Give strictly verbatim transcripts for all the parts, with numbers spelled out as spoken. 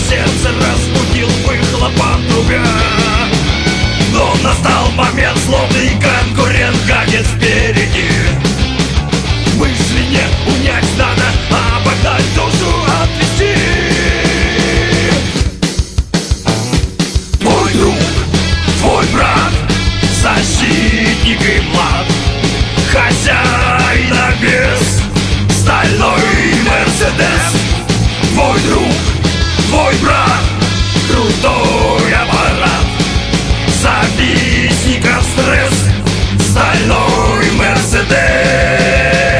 сердце разбудил выхлопом трубя. Но настал момент, злобный конкурент гонит впереди. Мысли не унять надо, а обогнать, душу отвести. Твой друг, твой брат, защитник и млад, хозяина без стальной Мерседес. Твой друг, твой брат, крутой аппарат, завистников стресс, стальной Мерседес.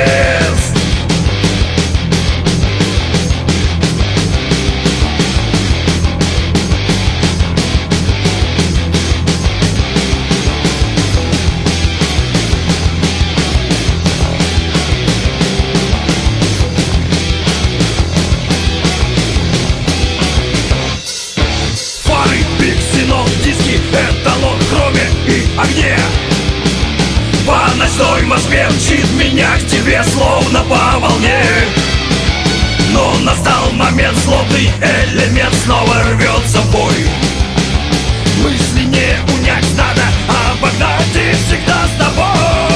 Эталон в хроме и огне. По ночной Москве мчит меня к тебе, словно по волне. Но настал момент, злобный элемент снова рвется в бой. Мысли не унять надо, а обогнать и всегда с тобой.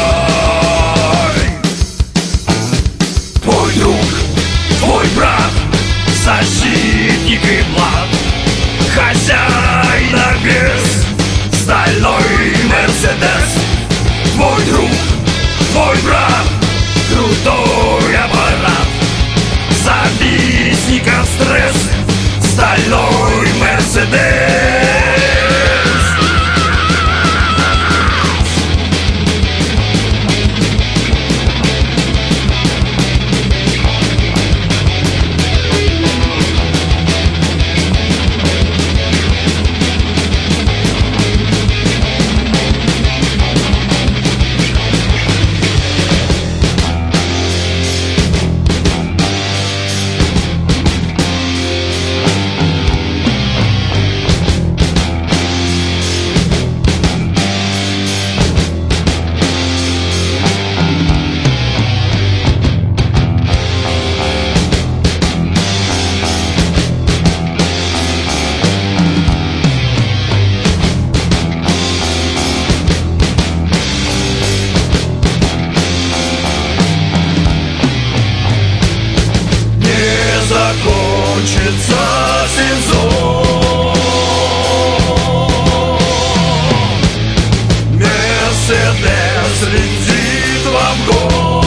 Твой друг, твой брат, защитник и млад, хозяина без стальной Мерседес. Твой друг, твой брат, крутой аппарат, завистников стресс, стальной Мерседес. Закончится сезон, Мерседес летит в обгон.